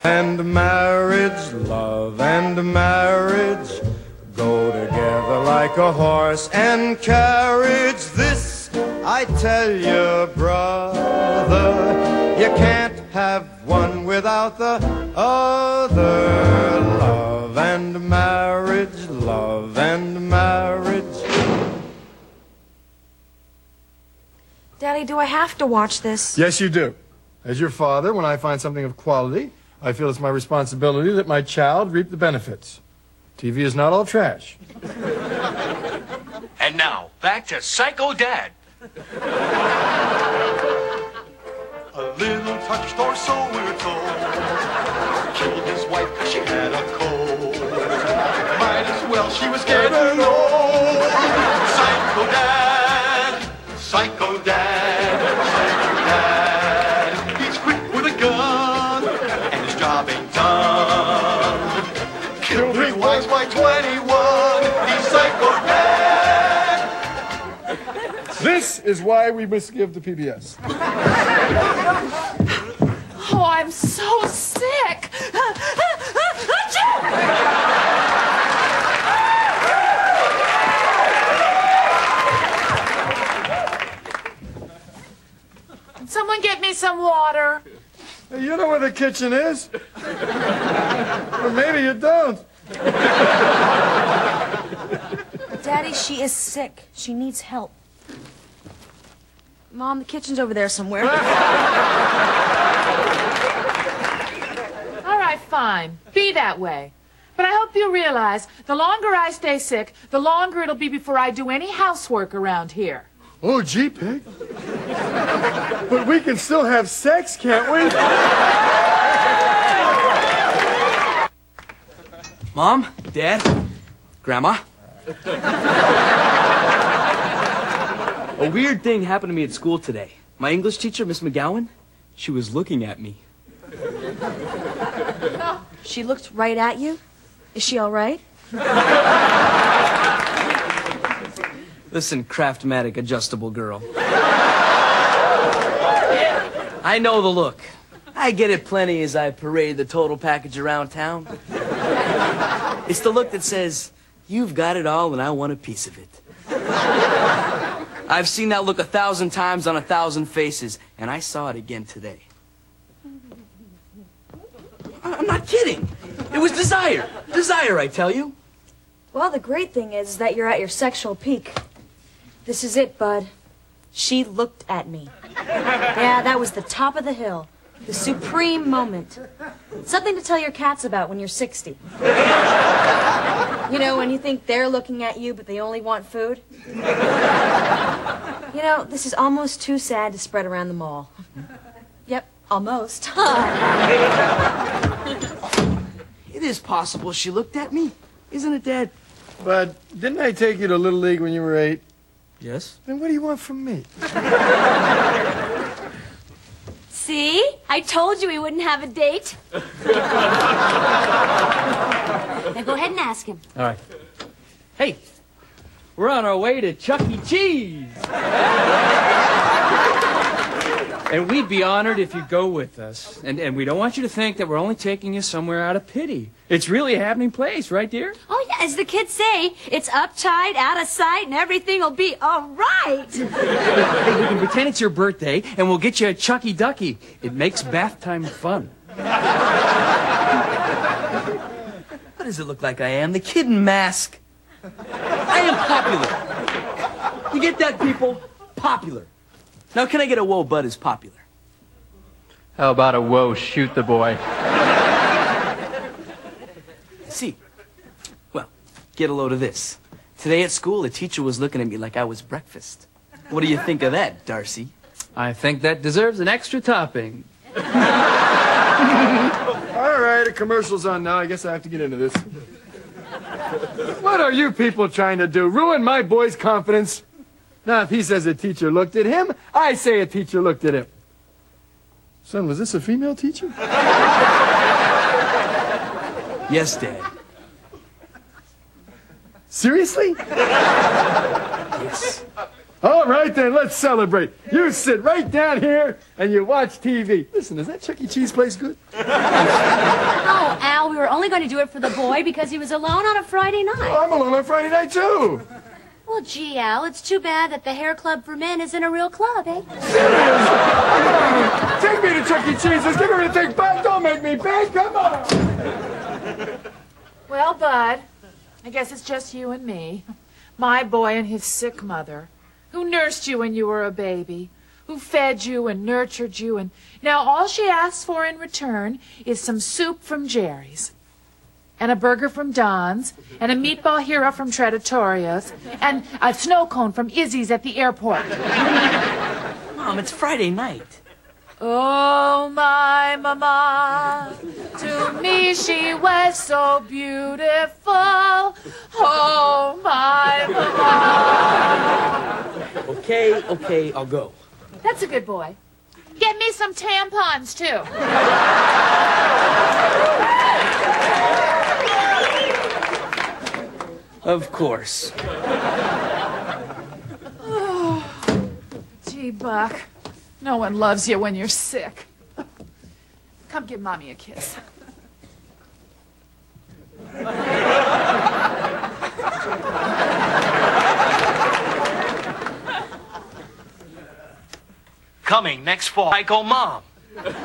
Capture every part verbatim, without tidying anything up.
And marriage, love and marriage go together like a horse and carriage. This I tell you, brother, you can't have one without the other. Love and marriage, love and marriage. Daddy, do I have to watch this? Yes, you do. As your father, when I find something of quality, I feel it's my responsibility that my child reap the benefits. T V is not all trash. And now, back to Psycho Dad. A little touched or so we're told. Killed his wife because she had a cold. Might as well, she was getting old. Psycho Dad, Psycho Dad, Psycho Dad. He's quick with a gun, and his job ain't done. Killed three wives by twenty-one. He's Psycho Dad. This is why we must give to P B S. Oh, I'm so sick. Someone get me some water. Hey, you know where the kitchen is? Or maybe you don't. Daddy, she is sick. She needs help. Mom, the kitchen's over there somewhere. All right, fine. Be that way. But I hope you realize the longer I stay sick, the longer it'll be before I do any housework around here. Oh, gee, Pig. But we can still have sex, can't we? Mom, Dad, Grandma. A weird thing happened to me at school today. My English teacher, Miss McGowan, she was looking at me. She looked right at you? Is she all right? Listen, Craftmatic adjustable girl. I know the look. I get it plenty as I parade the total package around town. It's the look that says, you've got it all and I want a piece of it. I've seen that look a thousand times on a thousand faces, and I saw it again today. I'm not kidding. It was desire. Desire, I tell you. Well, the great thing is that you're at your sexual peak. This is it, bud. She looked at me. Yeah, that was the top of the hill. The supreme moment. Something to tell your cats about when you're sixty. You know, when you think they're looking at you, but they only want food. You know, this is almost too sad to spread around the mall. Yep, almost. It is possible she looked at me. Isn't it, Dad? But didn't I take you to Little League when you were eight? Yes. Then what do you want from me? See? I told you we wouldn't have a date. Now go ahead and ask him. All right. Hey, we're on our way to Chuck E. Cheese. And we'd be honored if you'd go with us. And, and we don't want you to think that we're only taking you somewhere out of pity. It's really a happening place, right, dear? Oh, yeah, as the kids say, it's uptight, out of sight, and everything will be all right. Hey, we can pretend it's your birthday, and we'll get you a Chucky Ducky. It makes bath time fun. What does it look like I am? The kid in mask. I am popular. You get that, people? Popular. Now, can I get a whoa, bud is popular? How about a whoa, shoot the boy? See, well, get a load of this. Today at school, the teacher was looking at me like I was breakfast. What do you think of that, Darcy? I think that deserves an extra topping. All right, a commercial's on now. I guess I have to get into this. What are you people trying to do? Ruin my boy's confidence? Now, if he says a teacher looked at him, I say a teacher looked at him. Son, was this a female teacher? Yes, Dad. Seriously? Yes. All right, then, let's celebrate. You sit right down here and you watch T V. Listen, is that Chuck E. Cheese place good? Oh, Al, we were only going to do it for the boy because he was alone on a Friday night. Oh, I'm alone on Friday night, too. Well, gee, Al, it's too bad that the hair club for men isn't a real club, eh? Serious? Come on, take me to Chuck E. Cheese. Let's give everything back. Don't make me beg. Come on. Well, Bud, I guess it's just you and me. My boy and his sick mother, who nursed you when you were a baby, who fed you and nurtured you, and now all she asks for in return is some soup from Jerry's, and a burger from Don's, and a meatball hero from Trattoria's, and a snow cone from Izzy's at the airport. Mom, it's Friday night. Oh, my mama, to me she was so beautiful. Oh, my mama. Okay, okay, I'll go. That's a good boy. Get me some tampons, too. Of course. Oh, gee, Buck. No one loves you when you're sick. Come give Mommy a kiss. Coming next fall, Psycho Mom. Who's the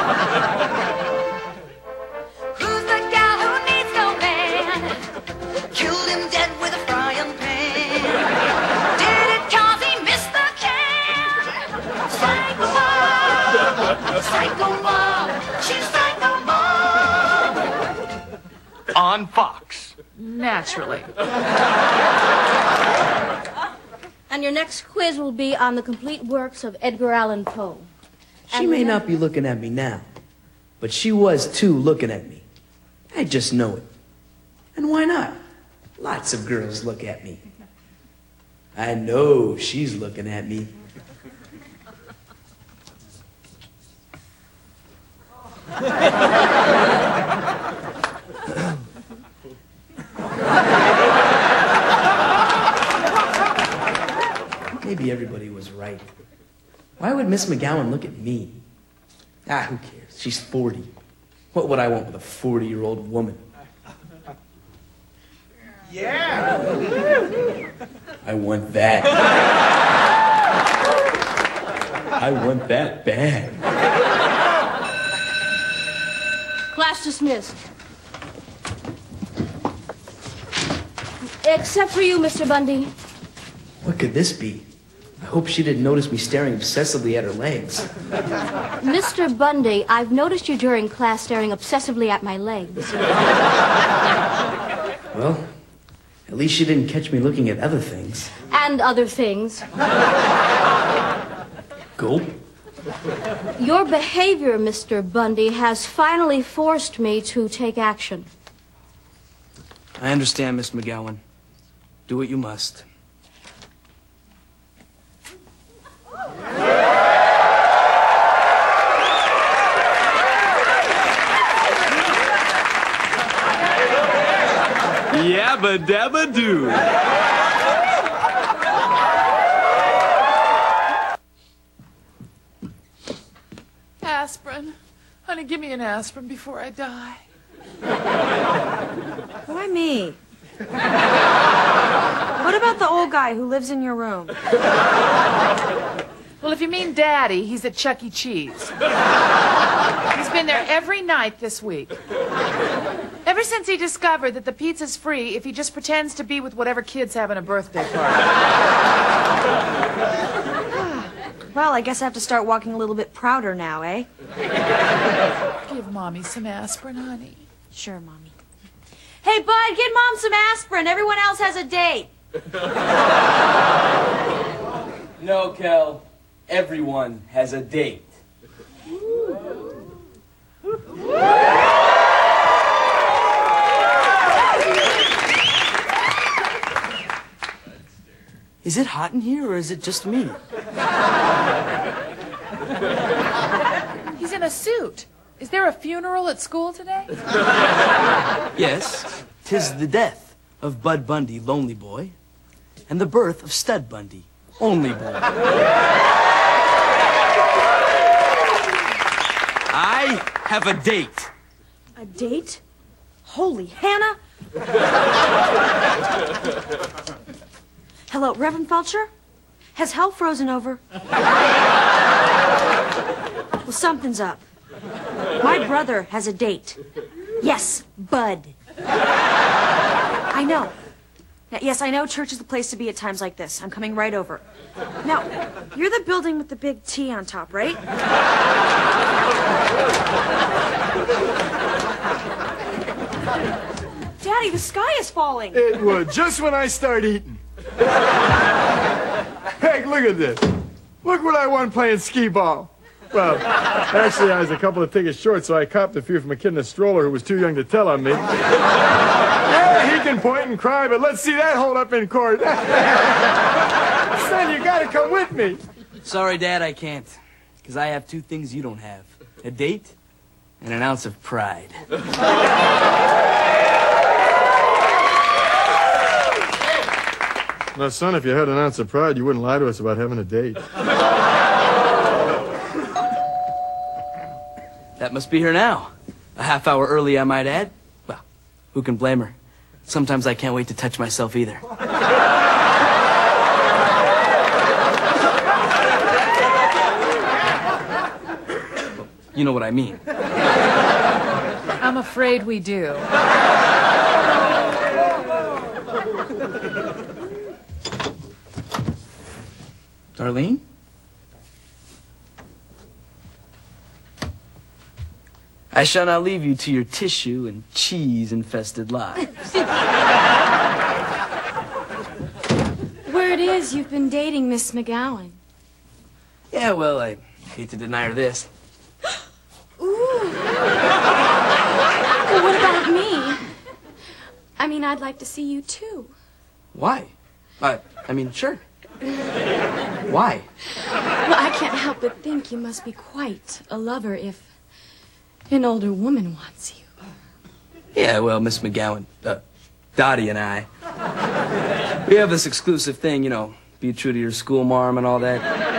gal who needs no man? Killed him dead with a frying pan. Did it cause he missed the can? Psycho Mom, Psycho Mom, she's Psycho Mom. On Fox. Naturally. And your next quiz will be on the complete works of Edgar Allan Poe. She And may remember- not be looking at me now, but she was too looking at me. I just know it. And why not? Lots of girls look at me. I know she's looking at me. Maybe everybody was right. Why would Miss McGowan look at me? Ah, who cares? She's forty. What would I want with a forty-year-old woman? Yeah. I want that. I want that bad. Class dismissed. Except for you, Mister Bundy. What could this be? I hope she didn't notice me staring obsessively at her legs. Mister Bundy, I've noticed you during class staring obsessively at my legs. Well, at least she didn't catch me looking at other things. And other things. Gulp. Your behavior, Mister Bundy, has finally forced me to take action. I understand, Miss McGowan. Do what you must. Yabba dabba doo. Aspirin. Honey, give me an aspirin before I die. Why me? What about the old guy who lives in your room? Well, if you mean Daddy, he's at Chuck E. Cheese. He's been there every night this week. Ever since he discovered that the pizza's free if he just pretends to be with whatever kid's having a birthday party. Well, I guess I have to start walking a little bit prouder now, eh? Give Mommy some aspirin, honey. Sure, Mommy. Hey, Bud, get Mom some aspirin. Everyone else has a date. No, Kel. Everyone has a date. Is it hot in here, or is it just me? He's in a suit. Is there a funeral at school today? Yes, 'tis the death of Bud Bundy, lonely boy, and the birth of Stud Bundy, only boy. I have a date. A date? Holy Hannah! Hello, Reverend Felcher? Has hell frozen over? Well, something's up. My brother has a date. Yes, Bud. I know. Now, yes, I know church is the place to be at times like this. I'm coming right over. Now, you're the building with the big T on top, right? Daddy, the sky is falling. It would, just when I start eating. Heck, look at this. Look what I won playing skee ball. Well, actually, I was a couple of tickets short, so I copped a few from a kid in a stroller who was too young to tell on me. Yeah, he can point and cry, but let's see that hold up in court. Son, you gotta come with me. Sorry, Dad, I can't. Because I have two things you don't have. A date and an ounce of pride. Now, son, if you had an ounce of pride, you wouldn't lie to us about having a date. That must be her now. A half hour early, I might add. Well, who can blame her? Sometimes I can't wait to touch myself either. You know what I mean. I'm afraid we do. Darlene? I shall now leave you to your tissue and cheese-infested lives. Word is you've been dating Miss McGowan. Yeah, well, I hate to deny her this. Ooh. Well, what about me? I mean, I'd like to see you, too. Why? Uh, I mean, sure. Why? Well, I can't help but think you must be quite a lover if an older woman wants you. Yeah, well, Miss McGowan, uh, Dottie and I, we have this exclusive thing, you know, be true to your school marm and all that.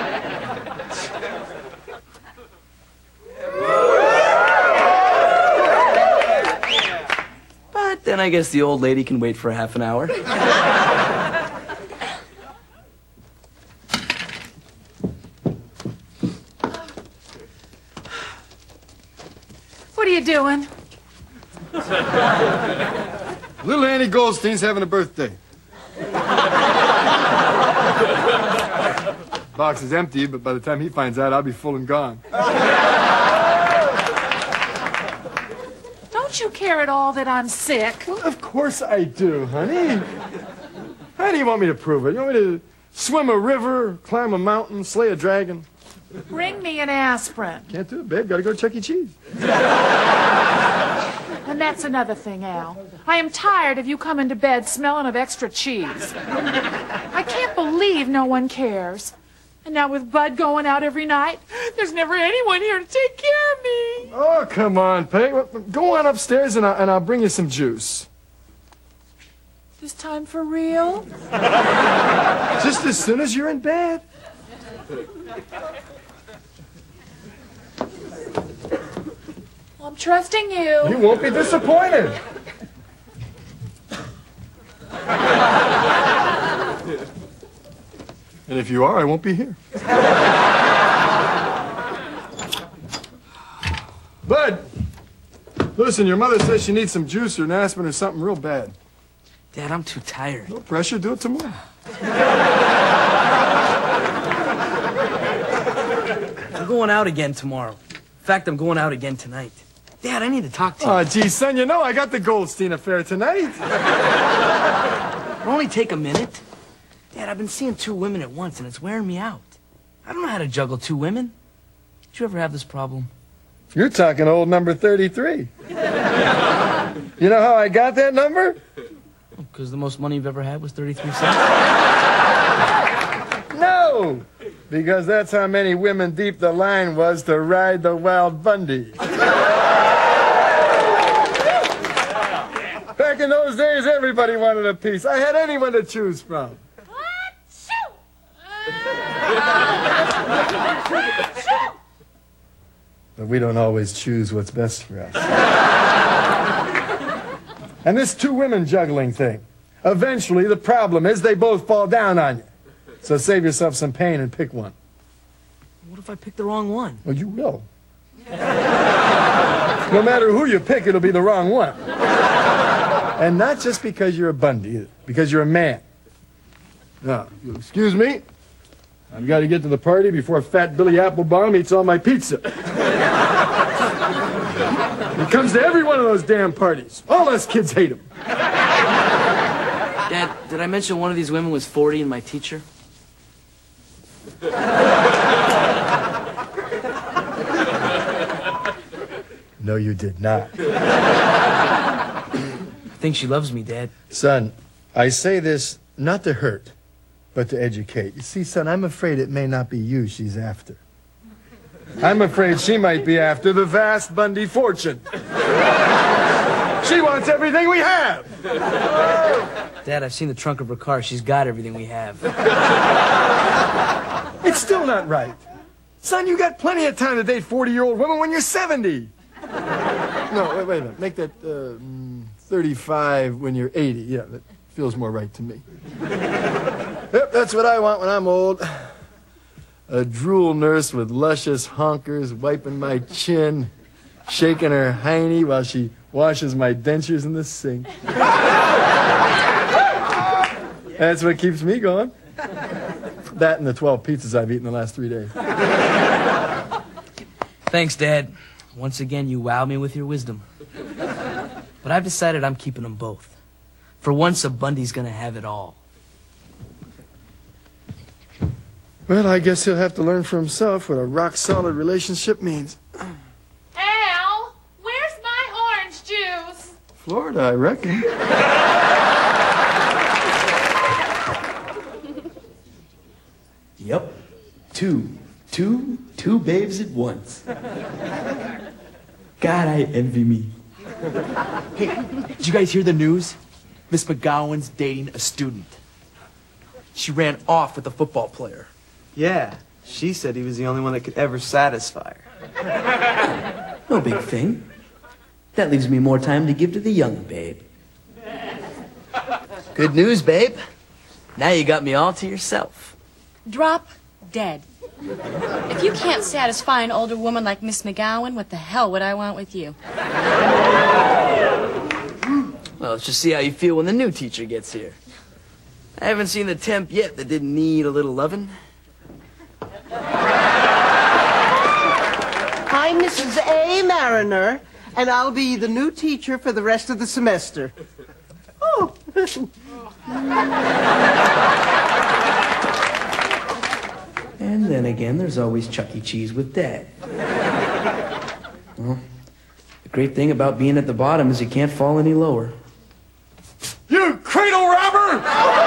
But then I guess the old lady can wait for half an hour. What are you doing? Little Annie Goldstein's having a birthday. Box is empty, but by the time he finds out, I'll be full and gone. Don't you care at all that I'm sick? Well, of course I do, honey. How do you want me to prove it? You want me to swim a river, climb a mountain, slay a dragon? Bring me an aspirin. Can't do it, babe. Gotta go to Chuck E. Cheese. And that's another thing, Al. I am tired of you coming to bed smelling of extra cheese. I can't believe no one cares. And now with Bud going out every night, there's never anyone here to take care of me. Oh, come on, Peg. Go on upstairs and I'll, and I'll bring you some juice. This time for real? Just as soon as you're in bed. I'm trusting you. You won't be disappointed. And if you are, I won't be here. Bud, listen, your mother says she needs some juice or an aspirin or something real bad. Dad, I'm too tired. No pressure, do it tomorrow. I'm going out again tomorrow. In fact, I'm going out again tonight. Dad, I need to talk to you. Oh, gee, son, you know I got the Goldstein affair tonight. It'll only take a minute. Dad, I've been seeing two women at once, and it's wearing me out. I don't know how to juggle two women. Did you ever have this problem? You're talking old number thirty-three. You know how I got that number? Because the most money you've ever had was thirty-three cents? No, because that's how many women deep the line was to ride the Wild Bundy. Back in those days, everybody wanted a piece. I had anyone to choose from. But we don't always choose what's best for us. And this two women juggling thing. Eventually, the problem is they both fall down on you. So save yourself some pain and pick one. What if I pick the wrong one? Well, you will. No matter who you pick, it'll be the wrong one. And not just because you're a Bundy, either, because you're a man. Now, you'll excuse me. I've got to get to the party before Fat Billy Applebaum eats all my pizza. He comes to every one of those damn parties. All us kids hate him. Dad, did I mention one of these women was forty and my teacher? No, you did not. I think she loves me, Dad. Son, I say this not to hurt, but to educate. You see, son, I'm afraid it may not be you she's after. I'm afraid she might be after the vast Bundy fortune. She wants everything we have. Dad, I've seen the trunk of her car. She's got everything we have. It's still not right. Son, you got plenty of time to date forty-year-old women when you're seventy. No, wait, wait a minute. Make that uh, thirty-five when you're eighty. Yeah, that feels more right to me. Yep, that's what I want when I'm old. A drool nurse with luscious honkers wiping my chin, shaking her hiney while she washes my dentures in the sink. That's what keeps me going. That and the twelve pizzas I've eaten the last three days. Thanks, Dad. Once again, you wow me with your wisdom. But I've decided I'm keeping them both. For once, a Bundy's gonna have it all. Well, I guess he'll have to learn for himself what a rock-solid relationship means. Al, where's my orange juice? Florida, I reckon. Yep. Two. Two, two babes at once. God, I envy me. Hey, did you guys hear the news? Miss McGowan's dating a student. She ran off with a football player. Yeah, she said he was the only one that could ever satisfy her. No big thing. That leaves me more time to give to the young babe. Good news, babe. Now you got me all to yourself. Drop dead. If you can't satisfy an older woman like Miss McGowan, what the hell would I want with you? Well, let's just see how you feel when the new teacher gets here. I haven't seen the temp yet that didn't need a little lovin'. I'm Missus A. Mariner, and I'll be the new teacher for the rest of the semester. Oh. And then again, there's always Chuck E. Cheese with Dad. Well, the great thing about being at the bottom is you can't fall any lower. You cradle robber!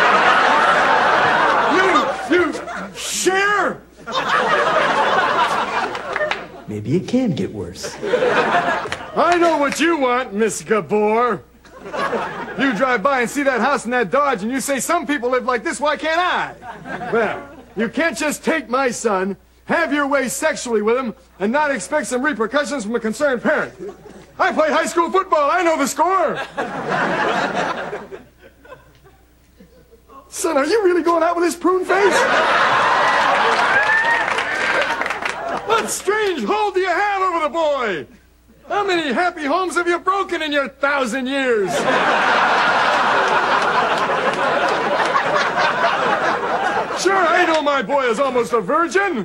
You, you share! Maybe it can get worse. I know what you want, Miss Gabor. You drive by and see that house and that Dodge and you say, some people live like this, why can't I? Well, you can't just take my son, have your way sexually with him, and not expect some repercussions from a concerned parent. I played high school football. I know the score. Son, are you really going out with this prune face? What strange hold do you have over the boy? How many happy homes have you broken in your thousand years? Sure, I know my boy is almost a virgin.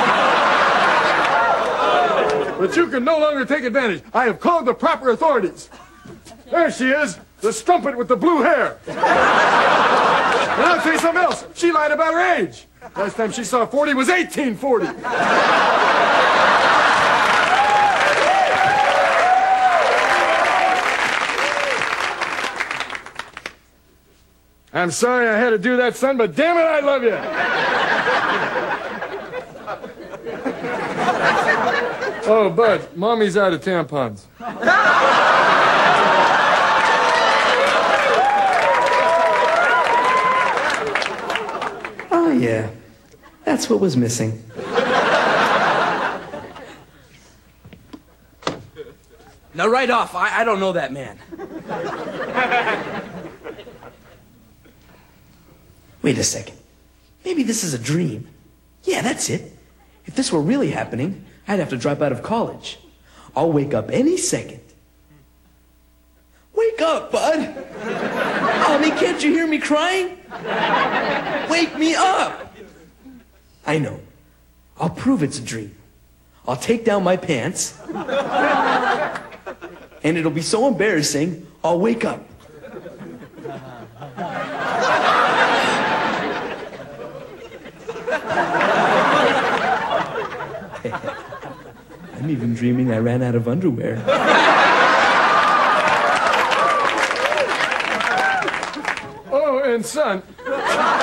But you can no longer take advantage. I have called the proper authorities. There she is, the strumpet with the blue hair. And I'll tell you something else. She lied about her age. Last time she saw forty was eighteen forty. I'm sorry I had to do that, son, but damn it, I love you. Oh, Bud, Mommy's out of tampons. Oh, yeah. That's what was missing. Now, right off, I, I don't know that man. Wait a second. Maybe this is a dream. Yeah, that's it. If this were really happening, I'd have to drop out of college. I'll wake up any second. Wake up, bud. Oh, man, can't you hear me crying? Wake me up. I know. I'll prove it's a dream. I'll take down my pants. And it'll be so embarrassing, I'll wake up. I'm even dreaming I ran out of underwear. Oh, and son,